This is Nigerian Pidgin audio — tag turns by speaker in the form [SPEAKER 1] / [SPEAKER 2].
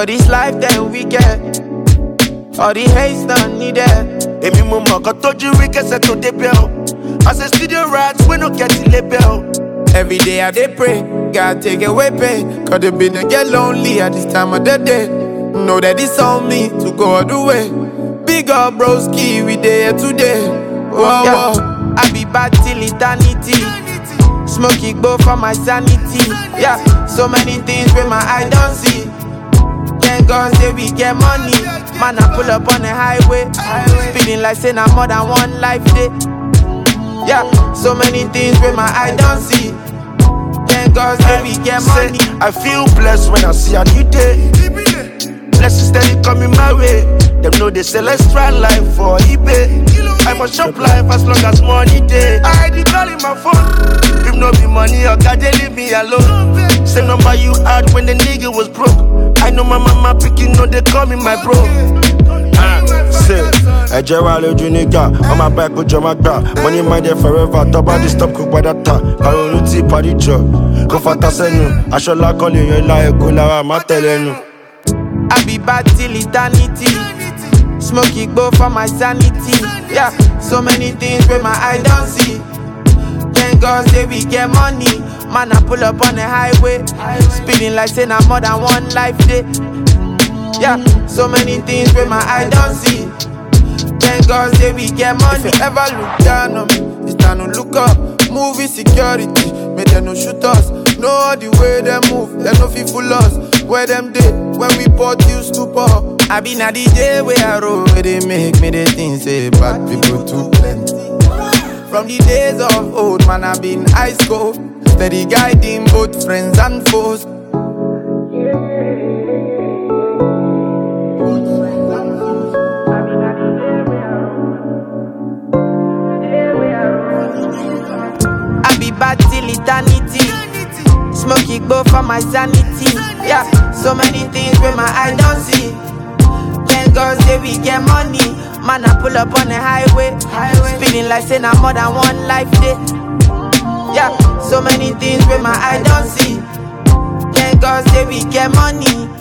[SPEAKER 1] For this life then we get all the hate's not needed.
[SPEAKER 2] Emi mo mo kan toju we kese to dey bell. As a studio rats we no get the label.
[SPEAKER 1] Every day I dey pray, God take away pain. Cause they been to get lonely at this time of the day. Know that it's on me to go all the way. Big up broski, we there today. Whoa, whoa. I be bad till eternity. Smoky go for my sanity. Yeah, so many things with my eye don't see. Thank God say we get money. Man, I pull up on the highway. Feeling like saying I'm more than one life day. Yeah, so many things with my eye don't see. Thank God say we get money.
[SPEAKER 2] I feel blessed when I see a new day. Blessings steady coming my way. Them know they sell extra life for eBay. I must shop life as long as money day. I dey call in my phone. If no be money, or God they leave me alone. Same number you had when the nigga was broke. I know my mama picking, no they call me my bro. Say, I Jerry lójú nígà, on my back with my gbà. Money my there forever, top body stop cook by that time. Àrùn tí party jọ, kò fata sẹ́nu. Aṣọ lákàn lè yan ilá ẹ̀kọ́ lára má tẹ̀lé nu.
[SPEAKER 1] I be bad till eternity. Smoky go for my sanity. Yeah, so many things with my eye don't see. Thank God say we get money. Man, I pull up on the highway. Speeding like saying I'm more than one life day. Yeah, so many things with my eye don't see. Thank God say we get money. If you ever look down on me, it's time to look up. Movie security, make them no shoot us. Know all the way they move, they no fit fool us. Where them did, when we bought you stupor. I been a DJ where I roll, where they make me the things say bad people too plenty. From the days of old, man, I been ice cold. Steady guiding both friends and foes. I be bad till eternity. Smoky go for my sanity. Yeah, so many things with my eye don't see. Thank God say we get money. Man, I pull up on the highway. Speeding like saying I'm more than one life day. Yeah, so many things with my eye don't see. Thank God say we get money.